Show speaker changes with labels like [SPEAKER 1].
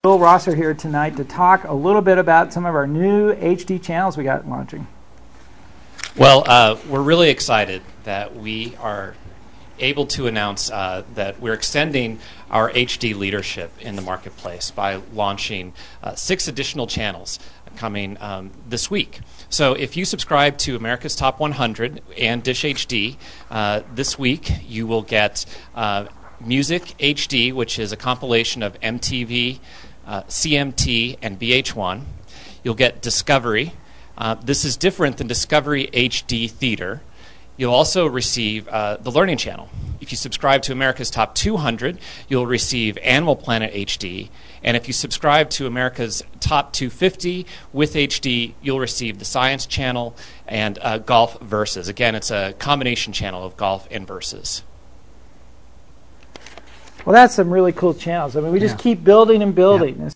[SPEAKER 1] Bill Rosser here tonight to talk a little bit about some of our new HD channels we got launching.
[SPEAKER 2] Well, we're really excited that we are able to announce that we're extending our HD leadership in the marketplace by launching 6 additional channels coming this week. So if you subscribe to America's Top 100 and Dish HD, this week you will get Music HD, which is a compilation of MTV, CMT, and VH1. You'll get Discovery. This is different than Discovery HD Theater. You'll also receive the Learning Channel. If you subscribe to America's Top 200, you'll receive Animal Planet HD. And if you subscribe to America's Top 250 with HD, you'll receive the Science Channel and Golf Versus. Again, it's a combination channel of golf and versus.
[SPEAKER 1] Well, that's some really cool channels. I mean, we just keep building and building.